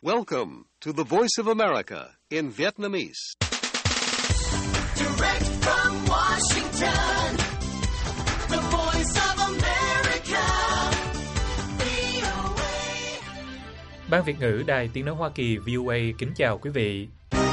Welcome to the Voice of America in Vietnamese. Direct from Washington, the Voice of America, VOA. Ban Việt ngữ Đài Tiếng nói Hoa Kỳ VOA kính chào quý vị.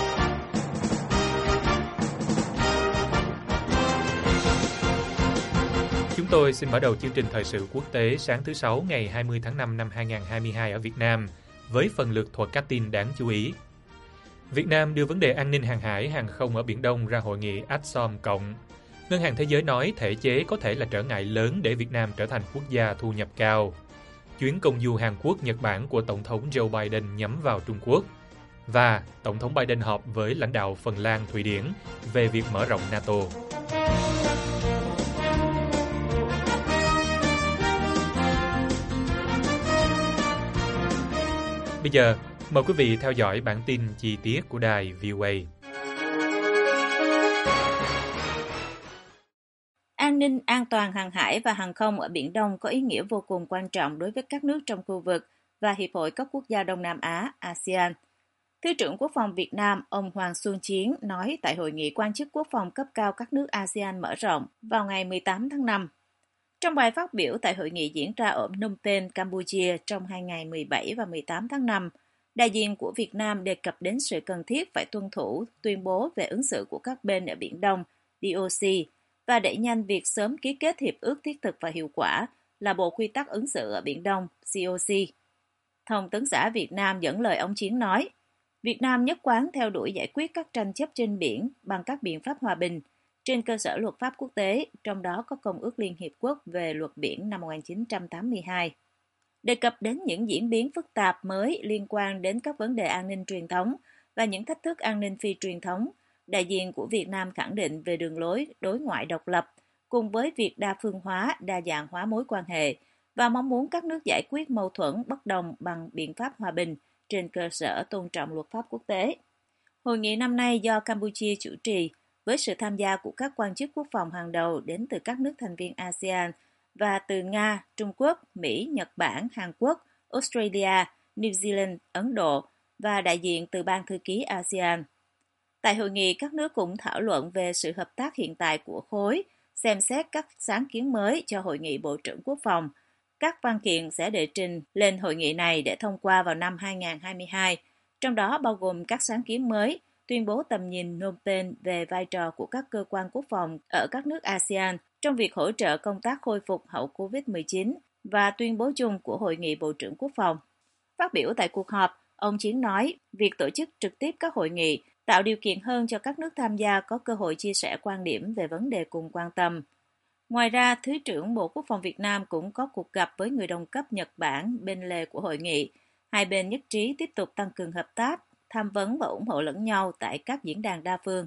Chúng tôi xin mở đầu chương trình thời sự quốc tế sáng thứ Sáu ngày 20 tháng 5 năm 2022 ở Việt Nam với phần lược thuật các tin đáng chú ý. Việt Nam đưa vấn đề an ninh hàng hải, hàng không ở Biển Đông ra hội nghị ASEAN Cộng. Ngân hàng Thế giới nói thể chế có thể là trở ngại lớn để Việt Nam trở thành quốc gia thu nhập cao. Chuyến công du Hàn Quốc, Nhật Bản của Tổng thống Joe Biden nhắm vào Trung Quốc. Và Tổng thống Biden họp với lãnh đạo Phần Lan, Thụy Điển về việc mở rộng NATO. Bây giờ, mời quý vị theo dõi bản tin chi tiết của đài VOA. An ninh, an toàn hàng hải và hàng không ở Biển Đông có ý nghĩa vô cùng quan trọng đối với các nước trong khu vực và Hiệp hội các quốc gia Đông Nam Á, ASEAN. Thứ trưởng Quốc phòng Việt Nam, ông Hoàng Xuân Chiến nói tại hội nghị quan chức quốc phòng cấp cao các nước ASEAN mở rộng vào ngày 18 tháng 5. Trong bài phát biểu tại hội nghị diễn ra ở Phnom Penh, Campuchia trong hai ngày 17 và 18 tháng 5, đại diện của Việt Nam đề cập đến sự cần thiết phải tuân thủ tuyên bố về ứng xử của các bên ở Biển Đông, DOC, và đẩy nhanh việc sớm ký kết hiệp ước thiết thực và hiệu quả là Bộ Quy tắc ứng xử ở Biển Đông, COC. Thông tấn xã Việt Nam dẫn lời ông Chiến nói, Việt Nam nhất quán theo đuổi giải quyết các tranh chấp trên biển bằng các biện pháp hòa bình, trên cơ sở luật pháp quốc tế, trong đó có Công ước Liên Hiệp Quốc về luật biển năm 1982. Đề cập đến những diễn biến phức tạp mới liên quan đến các vấn đề an ninh truyền thống và những thách thức an ninh phi truyền thống, đại diện của Việt Nam khẳng định về đường lối đối ngoại độc lập, cùng với việc đa phương hóa, đa dạng hóa mối quan hệ và mong muốn các nước giải quyết mâu thuẫn bất đồng bằng biện pháp hòa bình trên cơ sở tôn trọng luật pháp quốc tế. Hội nghị năm nay do Campuchia chủ trì, với sự tham gia của các quan chức quốc phòng hàng đầu đến từ các nước thành viên ASEAN và từ Nga, Trung Quốc, Mỹ, Nhật Bản, Hàn Quốc, Australia, New Zealand, Ấn Độ và đại diện từ Ban Thư ký ASEAN. Tại hội nghị, các nước cũng thảo luận về sự hợp tác hiện tại của khối, xem xét các sáng kiến mới cho Hội nghị Bộ trưởng Quốc phòng. Các văn kiện sẽ đệ trình lên hội nghị này để thông qua vào năm 2022, trong đó bao gồm các sáng kiến mới, tuyên bố tầm nhìn Phnom Penh về vai trò của các cơ quan quốc phòng ở các nước ASEAN trong việc hỗ trợ công tác khôi phục hậu Covid-19 và tuyên bố chung của Hội nghị Bộ trưởng Quốc phòng. Phát biểu tại cuộc họp, ông Chiến nói việc tổ chức trực tiếp các hội nghị tạo điều kiện hơn cho các nước tham gia có cơ hội chia sẻ quan điểm về vấn đề cùng quan tâm. Ngoài ra, Thứ trưởng Bộ Quốc phòng Việt Nam cũng có cuộc gặp với người đồng cấp Nhật Bản bên lề của hội nghị. Hai bên nhất trí tiếp tục tăng cường hợp tác, tham vấn và ủng hộ lẫn nhau tại các diễn đàn đa phương.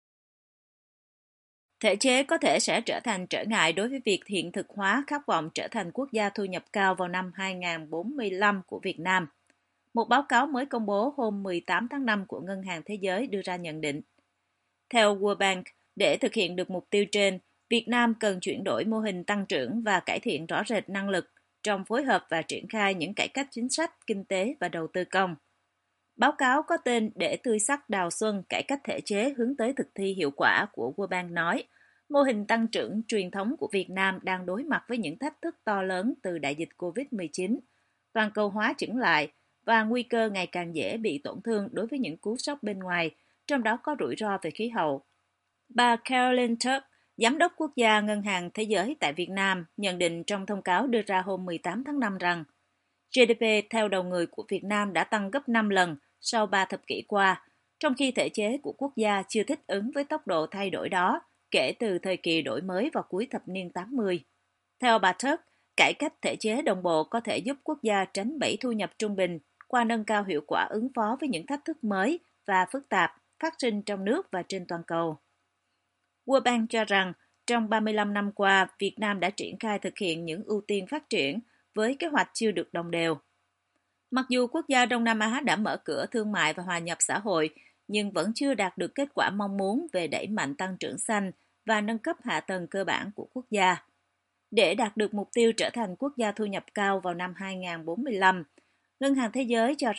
Thể chế có thể sẽ trở thành trở ngại đối với việc hiện thực hóa khát vọng trở thành quốc gia thu nhập cao vào năm 2045 của Việt Nam. Một báo cáo mới công bố hôm 18 tháng 5 của Ngân hàng Thế giới đưa ra nhận định. Theo World Bank, để thực hiện được mục tiêu trên, Việt Nam cần chuyển đổi mô hình tăng trưởng và cải thiện rõ rệt năng lực trong phối hợp và triển khai những cải cách chính sách, kinh tế và đầu tư công. Báo cáo có tên Để tươi sắc đào xuân, cải cách thể chế hướng tới thực thi hiệu quả của World Bank nói, mô hình tăng trưởng truyền thống của Việt Nam đang đối mặt với những thách thức to lớn từ đại dịch Covid-19, toàn cầu hóa chững lại và nguy cơ ngày càng dễ bị tổn thương đối với những cú sốc bên ngoài, trong đó có rủi ro về khí hậu. Bà Caroline Turk, Giám đốc Quốc gia Ngân hàng Thế giới tại Việt Nam, nhận định trong thông cáo đưa ra hôm 18 tháng 5 rằng GDP theo đầu người của Việt Nam đã tăng gấp 5 lần sau 3 thập kỷ qua, trong khi thể chế của quốc gia chưa thích ứng với tốc độ thay đổi đó kể từ thời kỳ đổi mới vào cuối thập niên 80. Theo bà Turk, cải cách thể chế đồng bộ có thể giúp quốc gia tránh bẫy thu nhập trung bình qua nâng cao hiệu quả ứng phó với những thách thức mới và phức tạp phát sinh trong nước và trên toàn cầu. World Bank cho rằng, trong 35 năm qua, Việt Nam đã triển khai thực hiện những ưu tiên phát triển với kế hoạch chưa được đồng đều. Mặc dù quốc gia Đông Nam Á đã mở cửa thương mại và hòa nhập xã hội, nhưng vẫn chưa đạt được kết quả mong muốn về đẩy mạnh tăng trưởng xanh và nâng cấp hạ tầng cơ bản của quốc gia. Để đạt được mục tiêu trở thành quốc gia thu nhập cao vào năm 2045, Ngân hàng Thế giới cho rằng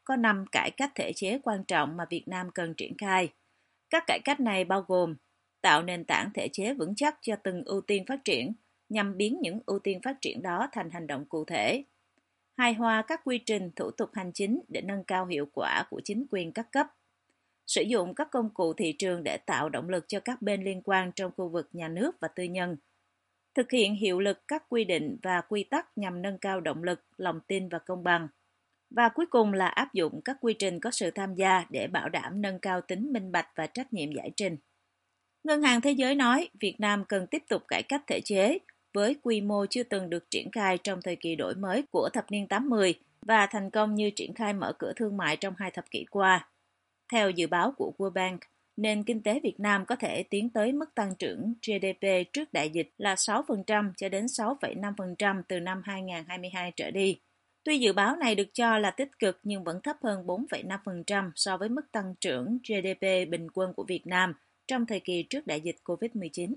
có 5 cải cách thể chế quan trọng mà Việt Nam cần triển khai. Các cải cách này bao gồm tạo nền tảng thể chế vững chắc cho từng ưu tiên phát triển, nhằm biến những ưu tiên phát triển đó thành hành động cụ thể. Hài hòa các quy trình thủ tục hành chính để nâng cao hiệu quả của chính quyền các cấp. Sử dụng các công cụ thị trường để tạo động lực cho các bên liên quan trong khu vực nhà nước và tư nhân. Thực hiện hiệu lực các quy định và quy tắc nhằm nâng cao động lực, lòng tin và công bằng. Và cuối cùng là áp dụng các quy trình có sự tham gia để bảo đảm nâng cao tính minh bạch và trách nhiệm giải trình. Ngân hàng Thế giới nói Việt Nam cần tiếp tục cải cách thể chế với quy mô chưa từng được triển khai trong thời kỳ đổi mới của thập niên 80 và thành công như triển khai mở cửa thương mại trong 2 thập kỷ qua. Theo dự báo của World Bank, nền kinh tế Việt Nam có thể tiến tới mức tăng trưởng GDP trước đại dịch là 6% cho đến 6,5% từ năm 2022 trở đi. Tuy dự báo này được cho là tích cực nhưng vẫn thấp hơn 4,5% so với mức tăng trưởng GDP bình quân của Việt Nam trong thời kỳ trước đại dịch COVID-19.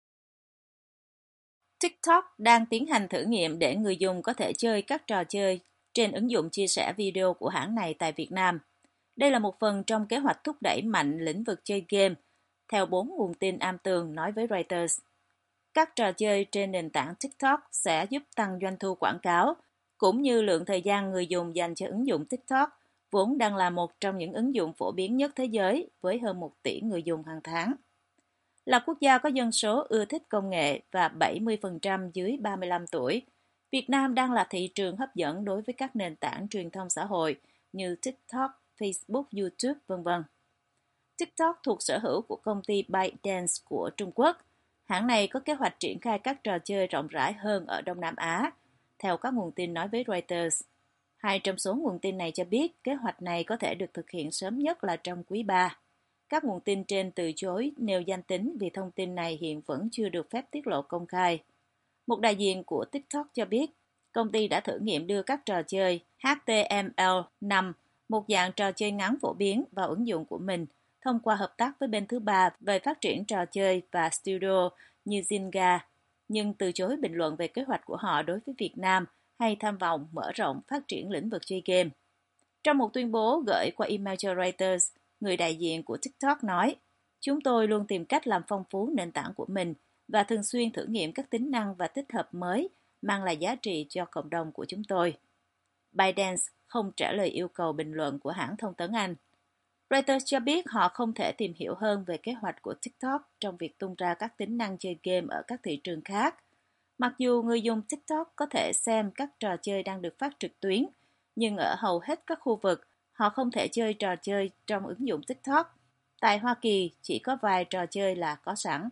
TikTok đang tiến hành thử nghiệm để người dùng có thể chơi các trò chơi trên ứng dụng chia sẻ video của hãng này tại Việt Nam. Đây là một phần trong kế hoạch thúc đẩy mạnh lĩnh vực chơi game, theo 4 nguồn tin am tường nói với Reuters. Các trò chơi trên nền tảng TikTok sẽ giúp tăng doanh thu quảng cáo, cũng như lượng thời gian người dùng dành cho ứng dụng TikTok, vốn đang là một trong những ứng dụng phổ biến nhất thế giới với hơn 1 tỷ người dùng hàng tháng. Là quốc gia có dân số ưa thích công nghệ và 70% dưới 35 tuổi, Việt Nam đang là thị trường hấp dẫn đối với các nền tảng truyền thông xã hội như TikTok, Facebook, YouTube, v.v. TikTok thuộc sở hữu của công ty ByteDance của Trung Quốc. Hãng này có kế hoạch triển khai các trò chơi rộng rãi hơn ở Đông Nam Á, theo các nguồn tin nói với Reuters. 2 trong số nguồn tin này cho biết kế hoạch này có thể được thực hiện sớm nhất là trong quý 3. Các nguồn tin trên từ chối nêu danh tính vì thông tin này hiện vẫn chưa được phép tiết lộ công khai. Một đại diện của TikTok cho biết, công ty đã thử nghiệm đưa các trò chơi HTML5, một dạng trò chơi ngắn phổ biến, vào ứng dụng của mình, thông qua hợp tác với bên thứ ba về phát triển trò chơi và studio như Zynga, nhưng từ chối bình luận về kế hoạch của họ đối với Việt Nam hay tham vọng mở rộng phát triển lĩnh vực chơi game. Trong một tuyên bố gửi qua email cho Reuters, người đại diện của TikTok nói, chúng tôi luôn tìm cách làm phong phú nền tảng của mình và thường xuyên thử nghiệm các tính năng và tích hợp mới mang lại giá trị cho cộng đồng của chúng tôi. ByteDance không trả lời yêu cầu bình luận của hãng thông tấn Anh. Reuters cho biết họ không thể tìm hiểu hơn về kế hoạch của TikTok trong việc tung ra các tính năng chơi game ở các thị trường khác. Mặc dù người dùng TikTok có thể xem các trò chơi đang được phát trực tuyến, nhưng ở hầu hết các khu vực, họ không thể chơi trò chơi trong ứng dụng TikTok. Tại Hoa Kỳ, chỉ có vài trò chơi là có sẵn.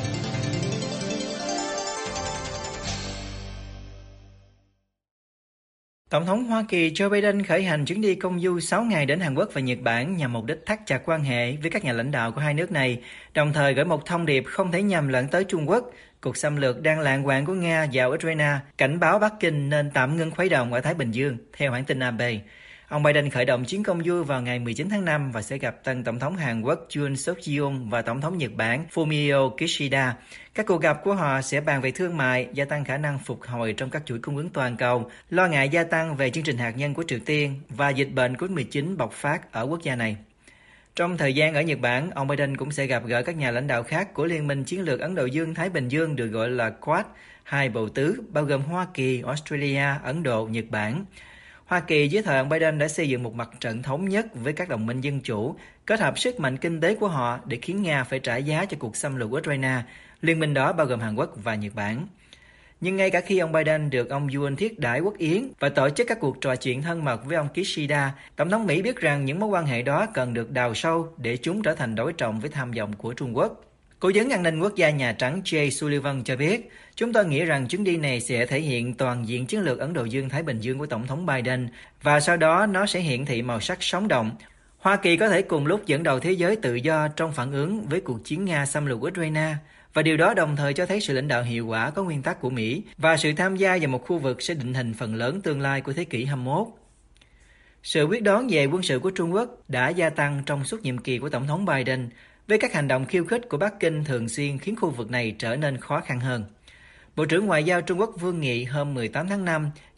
Tổng thống Hoa Kỳ Joe Biden khởi hành chuyến đi công du 6 ngày đến Hàn Quốc và Nhật Bản nhằm mục đích thắt chặt quan hệ với các nhà lãnh đạo của hai nước này, đồng thời gửi một thông điệp không thể nhầm lẫn tới Trung Quốc. Cuộc xâm lược đang lạng hoạn của Nga vào Ukraine cảnh báo Bắc Kinh nên tạm ngưng khuấy động ở Thái Bình Dương, theo hãng tin AP. Ông Biden khởi động chuyến công du vào ngày 19 tháng 5 và sẽ gặp tân Tổng thống Hàn Quốc Yoon suk yeol và Tổng thống Nhật Bản Fumio Kishida. Các cuộc gặp của họ sẽ bàn về thương mại, gia tăng khả năng phục hồi trong các chuỗi cung ứng toàn cầu, lo ngại gia tăng về chương trình hạt nhân của Triều Tiên và dịch bệnh COVID-19 bộc phát ở quốc gia này. Trong thời gian ở Nhật Bản, ông Biden cũng sẽ gặp gỡ các nhà lãnh đạo khác của Liên minh Chiến lược Ấn Độ Dương-Thái Bình Dương được gọi là Quad, 2 bầu tứ, bao gồm Hoa Kỳ, Australia, Ấn Độ, Nhật Bản. Hoa Kỳ dưới thời ông Biden đã xây dựng một mặt trận thống nhất với các đồng minh dân chủ, kết hợp sức mạnh kinh tế của họ để khiến Nga phải trả giá cho cuộc xâm lược Ukraine. Liên minh đó bao gồm Hàn Quốc và Nhật Bản. Nhưng ngay cả khi ông Biden được ông Yoon thiết đãi quốc yến và tổ chức các cuộc trò chuyện thân mật với ông Kishida, Tổng thống Mỹ biết rằng những mối quan hệ đó cần được đào sâu để chúng trở thành đối trọng với tham vọng của Trung Quốc. Cố vấn an ninh quốc gia Nhà Trắng Jay Sullivan cho biết, chúng tôi nghĩ rằng chuyến đi này sẽ thể hiện toàn diện chiến lược Ấn Độ Dương-Thái Bình Dương của Tổng thống Biden và sau đó nó sẽ hiển thị màu sắc sống động. Hoa Kỳ có thể cùng lúc dẫn đầu thế giới tự do trong phản ứng với cuộc chiến Nga xâm lược Ukraine và điều đó đồng thời cho thấy sự lãnh đạo hiệu quả có nguyên tắc của Mỹ và sự tham gia vào một khu vực sẽ định hình phần lớn tương lai của thế kỷ 21. Sự quyết đoán về quân sự của Trung Quốc đã gia tăng trong suốt nhiệm kỳ của Tổng thống Biden, với các hành động khiêu khích của Bắc Kinh thường xuyên khiến khu vực này trở nên khó khăn hơn. Bộ trưởng Ngoại giao Trung Quốc Vương Nghị hôm 18 tháng 5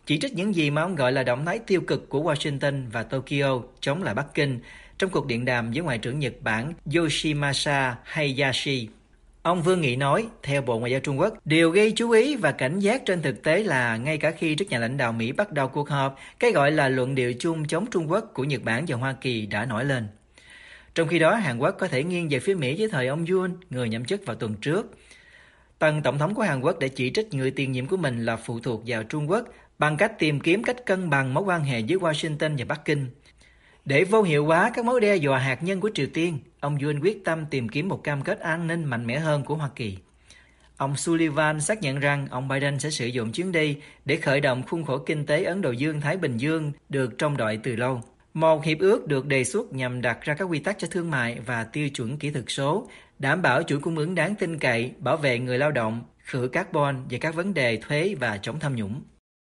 chỉ trích những gì mà ông gọi là động thái tiêu cực của Washington và Tokyo chống lại Bắc Kinh trong cuộc điện đàm với Ngoại trưởng Nhật Bản Yoshimasa Hayashi. Ông Vương Nghị nói, theo Bộ Ngoại giao Trung Quốc, điều gây chú ý và cảnh giác trên thực tế là ngay cả khi các nhà lãnh đạo Mỹ bắt đầu cuộc họp, cái gọi là luận điệu chung chống Trung Quốc của Nhật Bản và Hoa Kỳ đã nổi lên. Trong khi đó, Hàn Quốc có thể nghiêng về phía Mỹ với thời ông Yoon, người nhậm chức vào tuần trước. Tân Tổng thống của Hàn Quốc đã chỉ trích người tiền nhiệm của mình là phụ thuộc vào Trung Quốc bằng cách tìm kiếm cách cân bằng mối quan hệ với Washington và Bắc Kinh. Để vô hiệu hóa các mối đe dọa hạt nhân của Triều Tiên, ông Yoon quyết tâm tìm kiếm một cam kết an ninh mạnh mẽ hơn của Hoa Kỳ. Ông Sullivan xác nhận rằng ông Biden sẽ sử dụng chuyến đi để khởi động khuôn khổ kinh tế Ấn Độ Dương-Thái Bình Dương được trông đợi từ lâu. Một hiệp ước được đề xuất nhằm đặt ra các quy tắc cho thương mại và tiêu chuẩn kỹ thuật số, đảm bảo chuỗi cung ứng đáng tin cậy, bảo vệ người lao động, khử carbon và các vấn đề thuế và chống tham nhũng.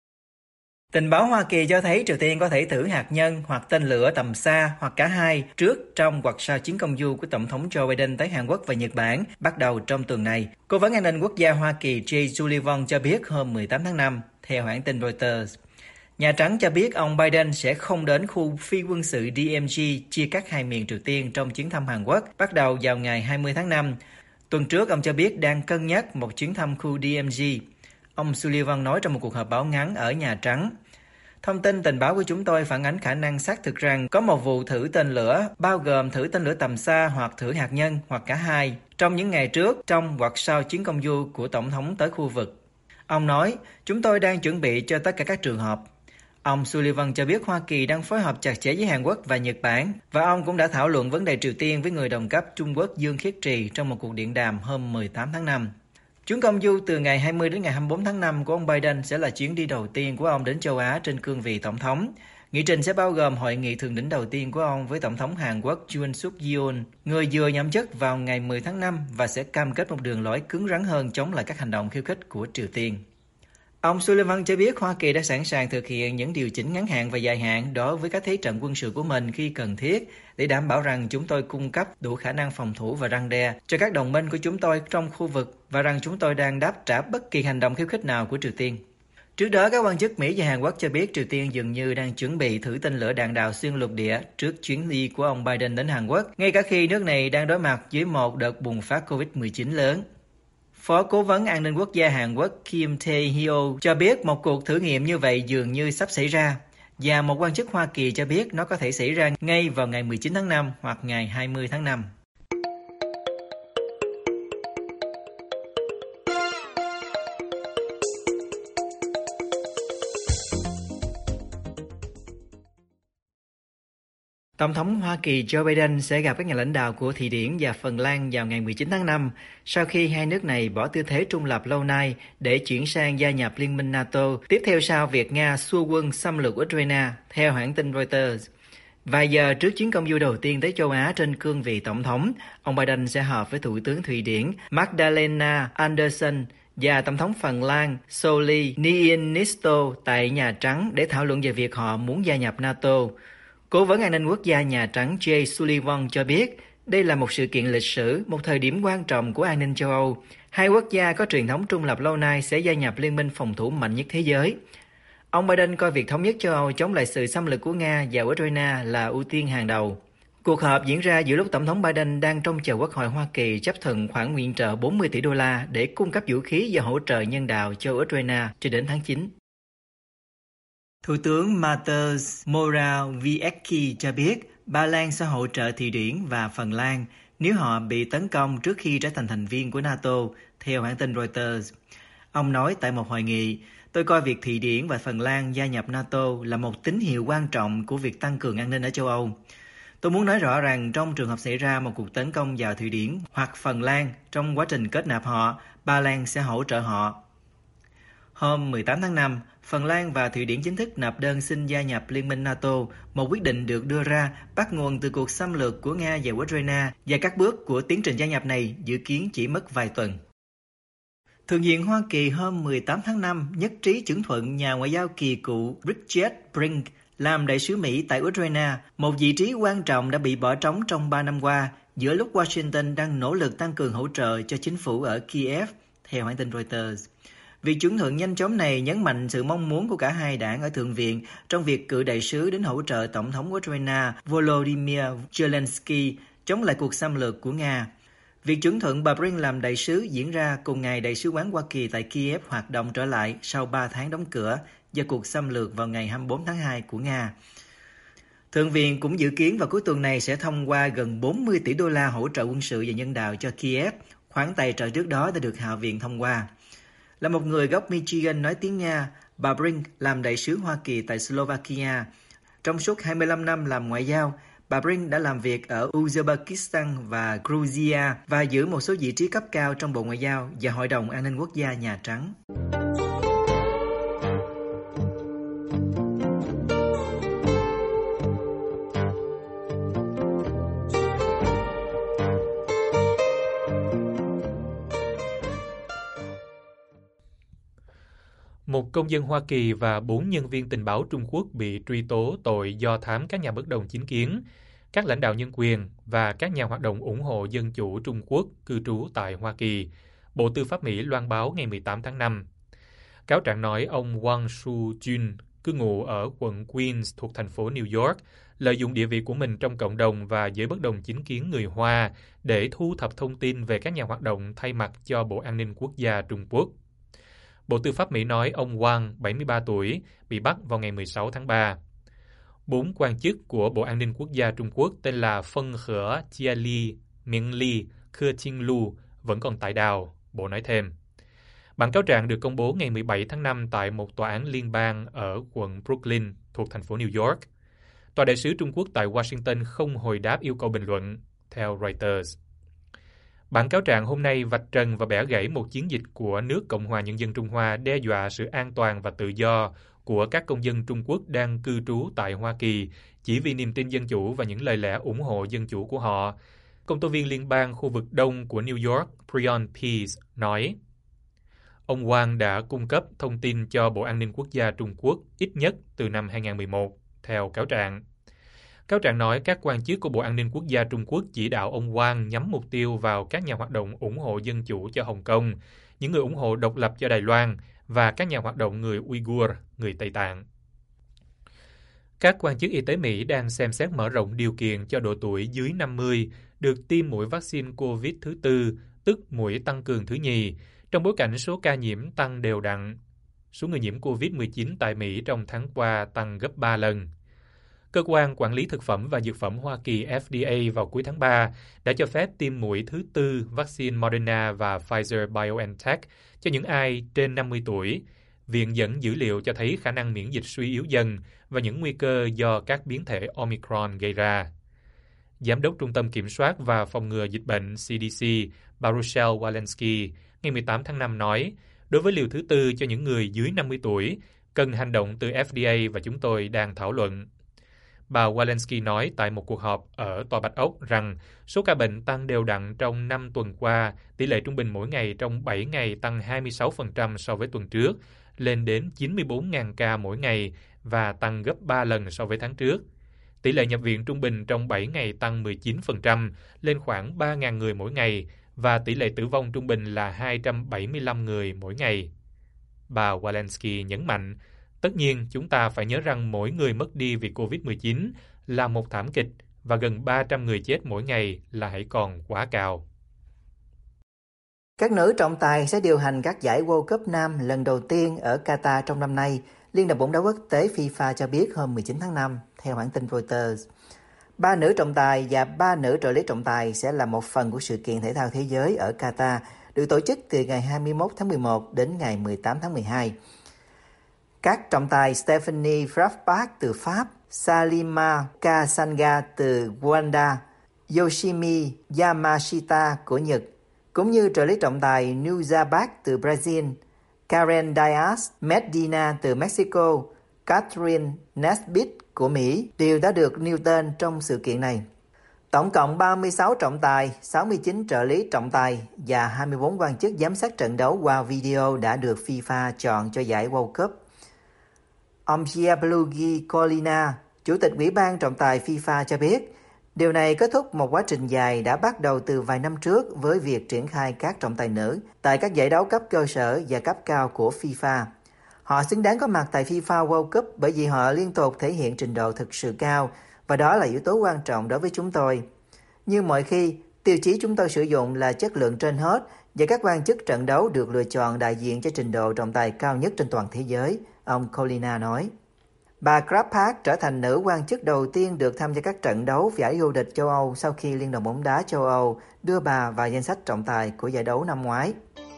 Tình báo Hoa Kỳ cho thấy Triều Tiên có thể thử hạt nhân hoặc tên lửa tầm xa hoặc cả hai trước, trong hoặc sau chuyến công du của Tổng thống Joe Biden tới Hàn Quốc và Nhật Bản bắt đầu trong tuần này. Cố vấn an ninh quốc gia Hoa Kỳ Jake Sullivan cho biết hôm 18 tháng 5, theo hãng tin Reuters. Nhà Trắng cho biết ông Biden sẽ không đến khu phi quân sự DMZ chia cắt hai miền Triều Tiên trong chuyến thăm Hàn Quốc bắt đầu vào ngày 20 tháng 5. Tuần trước, ông cho biết đang cân nhắc một chuyến thăm khu DMZ. Ông Sullivan nói trong một cuộc họp báo ngắn ở Nhà Trắng. Thông tin tình báo của chúng tôi phản ánh khả năng xác thực rằng có một vụ thử tên lửa, bao gồm thử tên lửa tầm xa hoặc thử hạt nhân hoặc cả hai, trong những ngày trước, trong hoặc sau chuyến công du của Tổng thống tới khu vực. Ông nói, chúng tôi đang chuẩn bị cho tất cả các trường hợp. Ông Sullivan cho biết Hoa Kỳ đang phối hợp chặt chẽ với Hàn Quốc và Nhật Bản, và ông cũng đã thảo luận vấn đề Triều Tiên với người đồng cấp Trung Quốc Dương Khiết Trì trong một cuộc điện đàm hôm 18 tháng 5. Chuyến công du từ ngày 20 đến ngày 24 tháng 5 của ông Biden sẽ là chuyến đi đầu tiên của ông đến châu Á trên cương vị Tổng thống. Nghị trình sẽ bao gồm hội nghị thượng đỉnh đầu tiên của ông với Tổng thống Hàn Quốc Yoon Suk Yeol, người vừa nhậm chức vào ngày 10 tháng 5 và sẽ cam kết một đường lối cứng rắn hơn chống lại các hành động khiêu khích của Triều Tiên. Ông Sullivan cho biết Hoa Kỳ đã sẵn sàng thực hiện những điều chỉnh ngắn hạn và dài hạn đối với các thế trận quân sự của mình khi cần thiết để đảm bảo rằng chúng tôi cung cấp đủ khả năng phòng thủ và răn đe cho các đồng minh của chúng tôi trong khu vực và rằng chúng tôi đang đáp trả bất kỳ hành động khiêu khích nào của Triều Tiên. Trước đó, các quan chức Mỹ và Hàn Quốc cho biết Triều Tiên dường như đang chuẩn bị thử tên lửa đạn đạo xuyên lục địa trước chuyến đi của ông Biden đến Hàn Quốc, ngay cả khi nước này đang đối mặt với một đợt bùng phát COVID-19 lớn. Phó Cố vấn An ninh Quốc gia Hàn Quốc Kim Tae-hyo cho biết một cuộc thử nghiệm như vậy dường như sắp xảy ra, và một quan chức Hoa Kỳ cho biết nó có thể xảy ra ngay vào ngày 19 tháng 5 hoặc ngày 20 tháng 5. Tổng thống Hoa Kỳ Joe Biden sẽ gặp các nhà lãnh đạo của Thụy Điển và Phần Lan vào ngày 19 tháng 5, sau khi hai nước này bỏ tư thế trung lập lâu nay để chuyển sang gia nhập Liên minh NATO, tiếp theo sau việc Nga xua quân xâm lược Ukraine, theo hãng tin Reuters. Vài giờ trước chuyến công du đầu tiên tới châu Á trên cương vị Tổng thống, ông Biden sẽ họp với Thủ tướng Thụy Điển Magdalena Andersson và Tổng thống Phần Lan Sauli Niinisto tại Nhà Trắng để thảo luận về việc họ muốn gia nhập NATO. Cố vấn an ninh quốc gia Nhà Trắng Jake Sullivan cho biết đây là một sự kiện lịch sử, một thời điểm quan trọng của an ninh châu Âu. Hai quốc gia có truyền thống trung lập lâu nay sẽ gia nhập liên minh phòng thủ mạnh nhất thế giới. Ông Biden coi việc thống nhất châu Âu chống lại sự xâm lược của Nga và Ukraine là ưu tiên hàng đầu. Cuộc họp diễn ra giữa lúc Tổng thống Biden đang trông chờ Quốc hội Hoa Kỳ chấp thuận khoản viện trợ 40 tỷ đô la để cung cấp vũ khí và hỗ trợ nhân đạo cho Ukraine cho đến tháng 9. Thủ tướng Mateusz Morawiecki cho biết Ba Lan sẽ hỗ trợ Thụy Điển và Phần Lan nếu họ bị tấn công trước khi trở thành thành viên của NATO, theo hãng tin Reuters. Ông nói tại một hội nghị, tôi coi việc Thụy Điển và Phần Lan gia nhập NATO là một tín hiệu quan trọng của việc tăng cường an ninh ở châu Âu. Tôi muốn nói rõ rằng trong trường hợp xảy ra một cuộc tấn công vào Thụy Điển hoặc Phần Lan trong quá trình kết nạp họ, Ba Lan sẽ hỗ trợ họ. Hôm 18 tháng 5, Phần Lan và Thụy Điển chính thức nộp đơn xin gia nhập Liên minh NATO, một quyết định được đưa ra bắt nguồn từ cuộc xâm lược của Nga vào Ukraine và các bước của tiến trình gia nhập này dự kiến chỉ mất vài tuần. Thượng viện Hoa Kỳ hôm 18 tháng 5 nhất trí chứng thuận nhà ngoại giao kỳ cựu Richard Brink làm đại sứ Mỹ tại Ukraine, một vị trí quan trọng đã bị bỏ trống trong 3 năm qua giữa lúc Washington đang nỗ lực tăng cường hỗ trợ cho chính phủ ở Kiev, theo hãng tin Reuters. Việc chuẩn thượng nhanh chóng này nhấn mạnh sự mong muốn của cả hai đảng ở Thượng viện trong việc cử đại sứ đến hỗ trợ Tổng thống Ukraine Volodymyr Zelensky chống lại cuộc xâm lược của Nga. Việc chuẩn thuận bà Brink làm đại sứ diễn ra cùng ngày Đại sứ quán Hoa Kỳ tại Kiev hoạt động trở lại sau 3 tháng đóng cửa do cuộc xâm lược vào ngày 24 tháng 2 của Nga. Thượng viện cũng dự kiến vào cuối tuần này sẽ thông qua gần 40 tỷ đô la hỗ trợ quân sự và nhân đạo cho Kiev. Khoản tài trợ trước đó đã được Hạ viện thông qua. Là một người gốc Michigan nói tiếng Nga, bà Brink làm đại sứ Hoa Kỳ tại Slovakia. Trong suốt 25 năm làm ngoại giao, bà Brink đã làm việc ở Uzbekistan và Georgia và giữ một số vị trí cấp cao trong Bộ Ngoại giao và Hội đồng An ninh Quốc gia Nhà Trắng. Một công dân Hoa Kỳ và 4 nhân viên tình báo Trung Quốc bị truy tố tội do thám các nhà bất đồng chính kiến, các lãnh đạo nhân quyền và các nhà hoạt động ủng hộ dân chủ Trung Quốc cư trú tại Hoa Kỳ, Bộ Tư pháp Mỹ loan báo ngày 18 tháng 5. Cáo trạng nói ông Wang Shujun, cư ngụ ở quận Queens thuộc thành phố New York, lợi dụng địa vị của mình trong cộng đồng và giới bất đồng chính kiến người Hoa để thu thập thông tin về các nhà hoạt động thay mặt cho Bộ An ninh Quốc gia Trung Quốc. Bộ Tư pháp Mỹ nói ông Wang, 73 tuổi, bị bắt vào ngày 16 tháng 3. 4 quan chức của Bộ An ninh Quốc gia Trung Quốc tên là Phân Khở, Chia Li, Miễn Li, Khơ Chinh Lu vẫn còn tại đào, Bộ nói thêm. Bản cáo trạng được công bố ngày 17 tháng 5 tại một tòa án liên bang ở quận Brooklyn thuộc thành phố New York. Tòa đại sứ Trung Quốc tại Washington không hồi đáp yêu cầu bình luận, theo Reuters. Bản cáo trạng hôm nay vạch trần và bẻ gãy một chiến dịch của nước Cộng hòa Nhân dân Trung Hoa đe dọa sự an toàn và tự do của các công dân Trung Quốc đang cư trú tại Hoa Kỳ chỉ vì niềm tin dân chủ và những lời lẽ ủng hộ dân chủ của họ. Công tố viên liên bang khu vực Đông của New York, Prion Pease, nói, ông Wang đã cung cấp thông tin cho Bộ An ninh Quốc gia Trung Quốc ít nhất từ năm 2011, theo cáo trạng. Cáo trạng nói các quan chức của Bộ An ninh Quốc gia Trung Quốc chỉ đạo ông Wang nhắm mục tiêu vào các nhà hoạt động ủng hộ dân chủ cho Hồng Kông, những người ủng hộ độc lập cho Đài Loan và các nhà hoạt động người Uyghur, người Tây Tạng. Các quan chức y tế Mỹ đang xem xét mở rộng điều kiện cho độ tuổi dưới 50 được tiêm mũi vaccine COVID thứ tư, tức mũi tăng cường thứ nhì, trong bối cảnh số ca nhiễm tăng đều đặn. Số người nhiễm COVID-19 tại Mỹ trong tháng qua tăng gấp 3 lần. Cơ quan Quản lý Thực phẩm và Dược phẩm Hoa Kỳ FDA vào cuối tháng 3 đã cho phép tiêm mũi thứ tư vaccine Moderna và Pfizer-BioNTech cho những ai trên 50 tuổi. Viện dẫn dữ liệu cho thấy khả năng miễn dịch suy yếu dần và những nguy cơ do các biến thể Omicron gây ra. Giám đốc Trung tâm Kiểm soát và Phòng ngừa Dịch bệnh CDC, bà Rochelle Walensky, ngày 18 tháng 5 nói, đối với liều thứ tư cho những người dưới 50 tuổi, cần hành động từ FDA và chúng tôi đang thảo luận. Bà Walensky nói tại một cuộc họp ở Tòa Bạch Ốc rằng số ca bệnh tăng đều đặn trong 5 tuần qua, tỷ lệ trung bình mỗi ngày trong 7 ngày tăng 26% so với tuần trước, lên đến 94.000 ca mỗi ngày và tăng gấp 3 lần so với tháng trước. Tỷ lệ nhập viện trung bình trong 7 ngày tăng 19%, lên khoảng 3.000 người mỗi ngày, và tỷ lệ tử vong trung bình là 275 người mỗi ngày. Bà Walensky nhấn mạnh, tất nhiên chúng ta phải nhớ rằng mỗi người mất đi vì COVID-19 là một thảm kịch và gần 300 người chết mỗi ngày là hãy còn quá cao. Các nữ trọng tài sẽ điều hành các giải World Cup Nam lần đầu tiên ở Qatar trong năm nay, Liên đoàn bóng đá quốc tế FIFA cho biết hôm 19 tháng 5, theo hãng tin Reuters. 3 nữ trọng tài và 3 nữ trợ lý trọng tài sẽ là một phần của sự kiện thể thao thế giới ở Qatar, được tổ chức từ ngày 21 tháng 11 đến ngày 18 tháng 12. Các trọng tài Stephanie Frappart từ Pháp, Salima Kasanga từ Rwanda, Yoshimi Yamashita của Nhật, cũng như trợ lý trọng tài Nuzabak từ Brazil, Karen Diaz Medina từ Mexico, Catherine Nesbitt của Mỹ đều đã được nêu tên trong sự kiện này. Tổng cộng 36 trọng tài, 69 trợ lý trọng tài và 24 quan chức giám sát trận đấu qua video đã được FIFA chọn cho giải World Cup. Ông Gianluigi Collina, Chủ tịch Ủy ban trọng tài FIFA cho biết, Điều này kết thúc một quá trình dài đã bắt đầu từ vài năm trước với việc triển khai các trọng tài nữ tại các giải đấu cấp cơ sở và cấp cao của FIFA. Họ xứng đáng có mặt tại FIFA World Cup bởi vì họ liên tục thể hiện trình độ thực sự cao và đó là yếu tố quan trọng đối với chúng tôi. Như mọi khi, tiêu chí chúng tôi sử dụng là chất lượng trên hết và các quan chức trận đấu được lựa chọn đại diện cho trình độ trọng tài cao nhất trên toàn thế giới, ông Colina nói. Bà Krappak trở thành nữ quan chức đầu tiên được tham gia các trận đấu giải vô địch châu Âu sau khi Liên đoàn bóng đá châu Âu đưa bà vào danh sách trọng tài của giải đấu năm ngoái.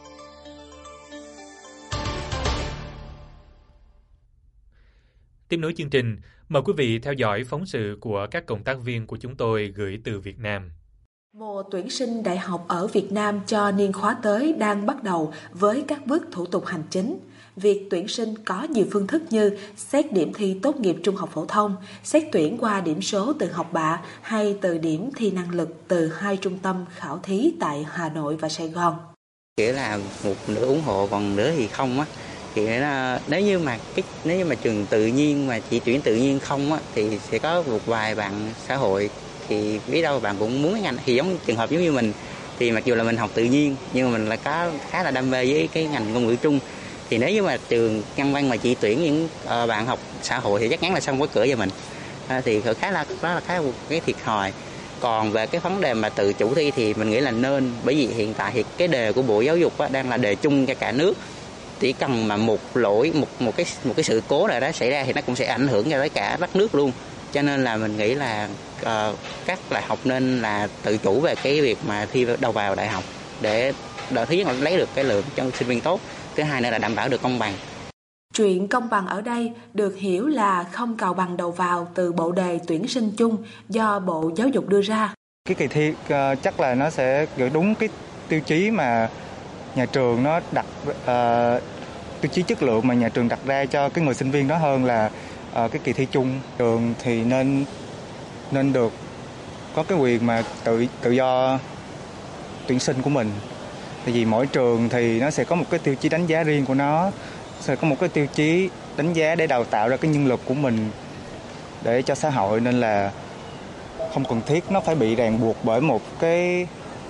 Tiếp nối chương trình, mời quý vị theo dõi phóng sự của các cộng tác viên của chúng tôi gửi từ Việt Nam. Mùa tuyển sinh đại học ở Việt Nam cho niên khóa tới đang bắt đầu với các bước thủ tục hành chính. Việc tuyển sinh có nhiều phương thức như xét điểm thi tốt nghiệp trung học phổ thông, xét tuyển qua điểm số từ học bạ hay từ điểm thi năng lực từ 2 trung tâm khảo thí tại Hà Nội và Sài Gòn. Nghĩa là một nửa ủng hộ còn nửa thì không á. Thì nếu như mà trường tự nhiên mà chỉ tuyển tự nhiên không á thì sẽ có một vài bạn xã hội thì biết đâu bạn cũng muốn cái ngành, thì giống trường hợp giống như mình thì mặc dù là mình học tự nhiên nhưng mà mình là có khá là đam mê với cái ngành ngôn ngữ Trung, thì nếu như mà trường nhân văn mà chỉ tuyển những bạn học xã hội thì chắc chắn là xong cái cửa cho mình, thì đó là khá một cái thiệt thòi. Còn về cái vấn đề mà tự chủ thi thì mình nghĩ là nên, bởi vì hiện tại thì cái đề của Bộ Giáo dục đang là đề chung cho cả nước. Chỉ cần mà một cái sự cố nào đó xảy ra thì nó cũng sẽ ảnh hưởng cho cả đất nước luôn. Cho nên là mình nghĩ là các đại học nên là tự chủ về cái việc mà thi đầu vào đại học để thứ nhất là lấy được cái lượng cho sinh viên tốt, thứ hai nữa là đảm bảo được công bằng. Chuyện công bằng ở đây được hiểu là không cào bằng đầu vào từ bộ đề tuyển sinh chung do Bộ Giáo dục đưa ra. Cái kỳ thi chắc là nó sẽ gửi đúng cái tiêu chí mà nhà trường nó đặt, tiêu chí chất lượng mà nhà trường đặt ra cho cái người sinh viên đó hơn là cái kỳ thi chung. Trường thì nên được có cái quyền mà tự do tuyển sinh của mình. Tại vì mỗi trường thì nó sẽ có một cái tiêu chí đánh giá riêng của nó, sẽ có một cái tiêu chí đánh giá để đào tạo ra cái nhân lực của mình để cho xã hội, nên là không cần thiết nó phải bị ràng buộc bởi một cái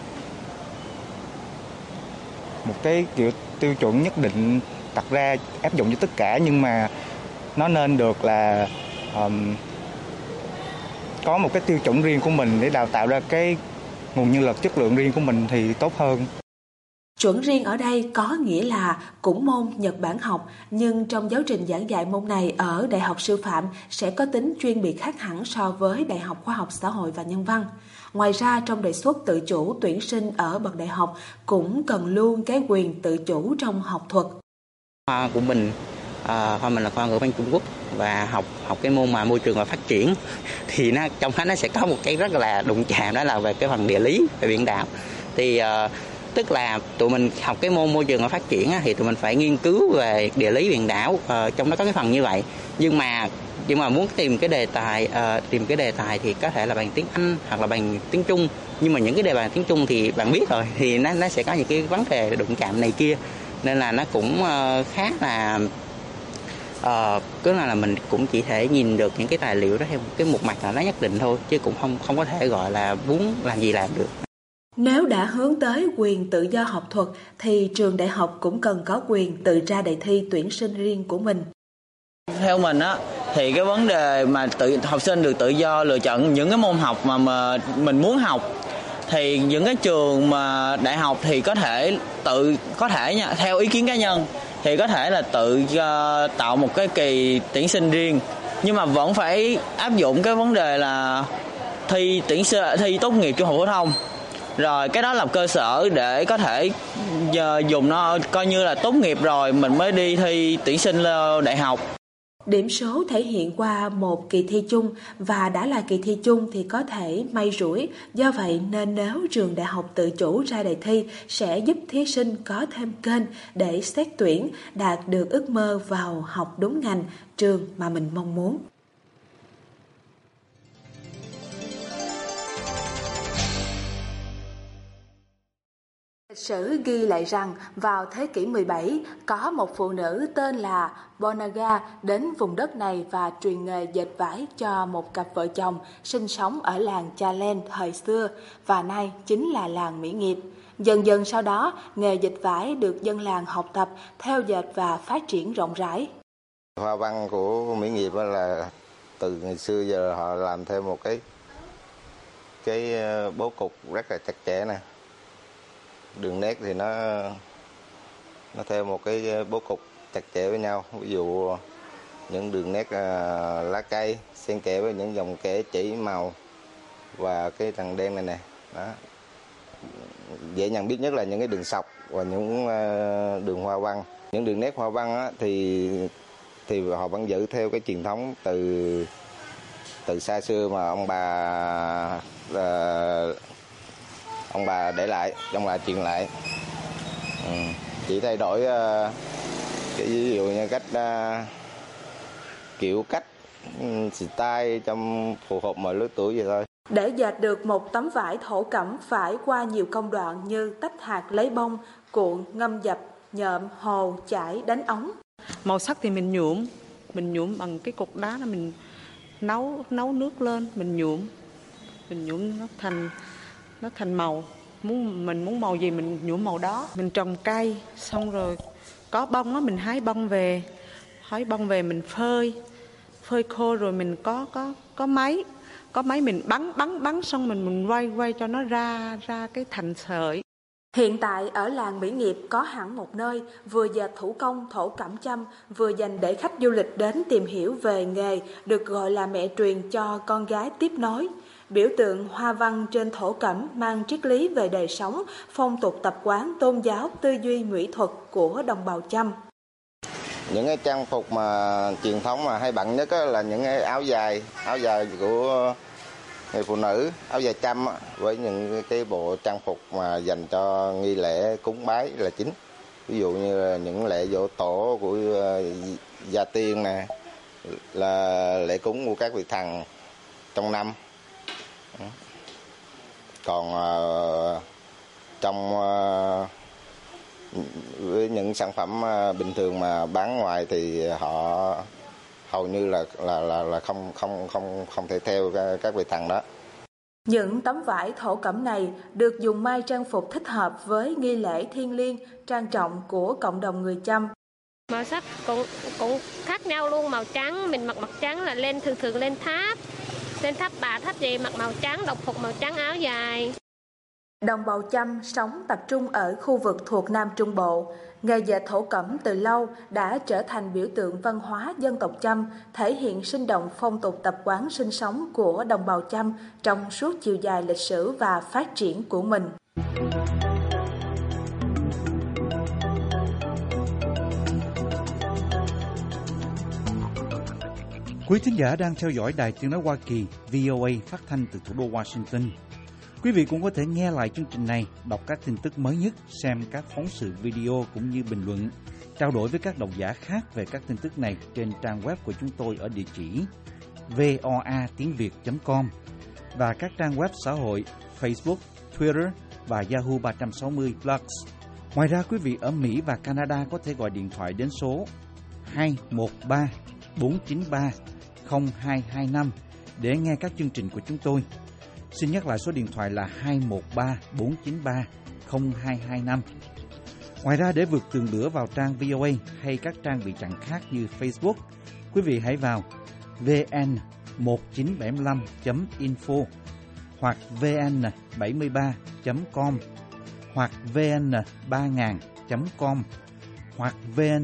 kiểu tiêu chuẩn nhất định đặt ra áp dụng cho tất cả, nhưng mà nó nên được là có một cái tiêu chuẩn riêng của mình để đào tạo ra cái nguồn nhân lực chất lượng riêng của mình thì tốt hơn. Chuẩn riêng ở đây có nghĩa là cũng môn Nhật Bản học, nhưng trong giáo trình giảng dạy môn này ở Đại học Sư phạm sẽ có tính chuyên biệt khác hẳn so với Đại học Khoa học Xã hội và Nhân văn. Ngoài ra, trong đề xuất tự chủ tuyển sinh ở bậc đại học cũng cần luôn cái quyền tự chủ trong học thuật. Khoa của mình, khoa mình là khoa ngữ văn Trung Quốc và học cái môn mà môi trường và phát triển thì trong đó nó sẽ có một cái rất là đụng chạm, đó là về cái phần địa lý về biển đảo. Thì tức là tụi mình học cái môn môi trường và phát triển thì tụi mình phải nghiên cứu về địa lý biển đảo, trong đó có cái phần như vậy. Nhưng mà muốn tìm cái đề tài thì có thể là bằng tiếng Anh hoặc là bằng tiếng Trung. Nhưng mà những cái đề bài tiếng Trung thì bạn biết rồi, thì nó sẽ có những cái vấn đề đụng chạm này kia, nên là nó cũng khá là cứ là mình cũng chỉ thể nhìn được những cái tài liệu đó theo một mặt là nó nhất định thôi, chứ cũng không có thể gọi là muốn làm gì làm được. Nếu đã hướng tới quyền tự do học thuật thì trường đại học cũng cần có quyền tự ra đề thi tuyển sinh riêng của mình. Theo mình thì cái vấn đề mà học sinh được tự do lựa chọn những cái môn học mà mình muốn học, thì những cái trường mà đại học thì có thể nha, theo ý kiến cá nhân thì có thể là tự tạo một cái kỳ tuyển sinh riêng, nhưng mà vẫn phải áp dụng cái vấn đề là thi tốt nghiệp trung học phổ thông. Rồi cái đó là cơ sở để có thể dùng nó coi như là tốt nghiệp rồi mình mới đi thi tuyển sinh đại học. Điểm số thể hiện qua một kỳ thi chung, và đã là kỳ thi chung thì có thể may rủi. Do vậy nên nếu trường đại học tự chủ ra đề thi sẽ giúp thí sinh có thêm kênh để xét tuyển, đạt được ước mơ vào học đúng ngành, trường mà mình mong muốn. Lịch sử ghi lại rằng vào thế kỷ 17, có một phụ nữ tên là Bonaga đến vùng đất này và truyền nghề dệt vải cho một cặp vợ chồng sinh sống ở làng Chalen thời xưa và nay chính là làng Mỹ Nghiệp. Dần dần sau đó, nghề dệt vải được dân làng học tập, theo dệt và phát triển rộng rãi. Hoa văn của Mỹ Nghiệp là từ ngày xưa giờ họ làm theo một cái bố cục rất là chặt chẽ nè. Đường nét thì nó theo một cái bố cục chặt chẽ với nhau. Ví dụ những đường nét lá cây xen kẽ với những dòng kẻ chỉ màu và cái tầng đen này nè. Đó. Dễ nhận biết nhất là những cái đường sọc và những đường hoa văn. Những đường nét hoa văn á, thì họ vẫn giữ theo cái truyền thống từ xa xưa mà ông bà để lại, ông bà truyền lại. Chỉ thay đổi cái ví dụ như cách kiểu cách style trong phù hợp mọi lứa tuổi vậy thôi. Để dệt được một tấm vải thổ cẩm phải qua nhiều công đoạn như tách hạt lấy bông, cuộn, ngâm dập, nhợm, hồ, chải, đánh ống. Màu sắc thì mình nhuộm bằng cái cục đá, là mình nấu nước lên, mình nhuộm nó thành màu. Mình muốn màu gì mình nhuộm màu đó. Mình trồng cây xong rồi có bông á, mình hái bông về mình phơi khô rồi mình có máy mình bắn xong mình quay cho nó ra cái thành sợi. Hiện tại ở làng Mỹ Nghiệp có hẳn một nơi vừa dệt thủ công thổ cẩm châm, vừa dành để khách du lịch đến tìm hiểu về nghề, được gọi là mẹ truyền cho con gái tiếp nối. Biểu tượng hoa văn trên thổ cẩm mang triết lý về đời sống, phong tục tập quán, tôn giáo, tư duy mỹ thuật của đồng bào Chăm. Những cái trang phục mà truyền thống mà hay bận nhất là những cái áo dài của người phụ nữ, áo dài Chăm với những cái bộ trang phục mà dành cho nghi lễ cúng bái là chính. Ví dụ như là những lễ giỗ tổ của gia tiên nè, là lễ cúng của các vị thần trong năm. Còn trong với những sản phẩm bình thường mà bán ngoài thì họ hầu như là không thể theo các vị thần đó. Những tấm vải thổ cẩm này được dùng may trang phục thích hợp với nghi lễ thiêng liêng, trang trọng của cộng đồng người Chăm. Màu sắc cũng khác nhau luôn. Màu trắng mình mặc trắng là thường lên tháp bà tháp gì mặc màu trắng, đồng phục màu trắng, áo dài. Đồng bào Chăm sống tập trung ở khu vực thuộc Nam Trung Bộ. Nghề dệt thổ cẩm từ lâu đã trở thành biểu tượng văn hóa dân tộc Chăm, thể hiện sinh động phong tục tập quán sinh sống của đồng bào Chăm trong suốt chiều dài lịch sử và phát triển của mình. Quý thính giả đang theo dõi Đài Tiếng nói Hoa Kỳ VOA phát thanh từ thủ đô Washington. Quý vị cũng có thể nghe lại chương trình này, đọc các tin tức mới nhất, xem các phóng sự video cũng như bình luận, trao đổi với các độc giả khác về các tin tức này trên trang web của chúng tôi ở địa chỉ voatiengviet.com và các trang web xã hội Facebook, Twitter và Yahoo 360 Plus. Ngoài ra, quý vị ở Mỹ và Canada có thể gọi điện thoại đến số 213 493 0225 để nghe các chương trình của chúng tôi. Xin nhắc lại số điện thoại là 213 493 0225. Ngoài ra, để vượt tường lửa vào trang VOA hay các trang bị chặn khác như Facebook, quý vị hãy vào vn1975.info hoặc vn73.com hoặc vn3000.com hoặc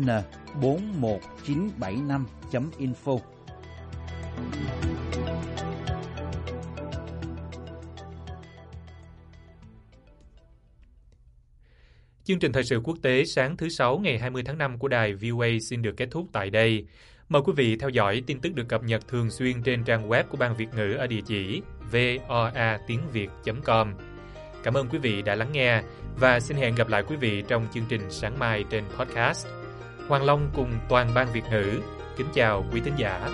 vn41975.info. Chương trình thời sự quốc tế sáng thứ Sáu ngày 20 tháng 5 của đài VOA xin được kết thúc tại đây. Mời quý vị theo dõi tin tức được cập nhật thường xuyên trên trang web của Ban Việt ngữ ở địa chỉ voatiengviet.com. Cảm ơn quý vị đã lắng nghe và xin hẹn gặp lại quý vị trong chương trình sáng mai trên podcast. Hoàng Long cùng toàn Ban Việt ngữ kính chào quý thính giả.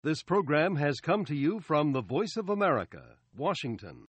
This program has come to you from the Voice of America, Washington.